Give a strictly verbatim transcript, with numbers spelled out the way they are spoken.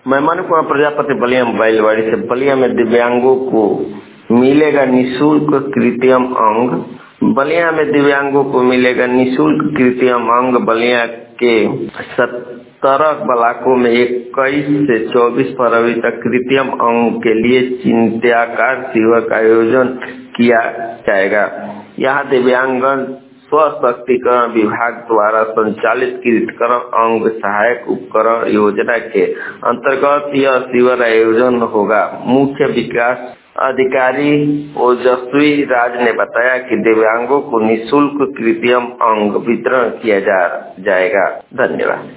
मैं मनु कुमार प्रजापति बलिया मोबाइल वाड़ी से बलिया में दिव्यांगों को मिलेगा निःशुल्क कृत्रिम अंग। बलिया में दिव्यांगों को मिलेगा निःशुल्क कृत्रिम अंग। बलिया के सत्रह ब्लॉकों में इक्कीस से चौबीस फरवरी तक कृत्रिम अंग के लिए चिंताकार शिविर का आयोजन किया जाएगा। यहाँ दिव्यांगन सशक्तिकरण विभाग द्वारा संचालित कृत्रिम अंग सहायक उपकरण योजना के अंतर्गत यह शिविर आयोजन होगा। मुख्य विकास अधिकारी ओजस्वी राज ने बताया कि दिव्यांगों को निःशुल्क कृत्रिम अंग वितरण किया जा जाएगा। धन्यवाद।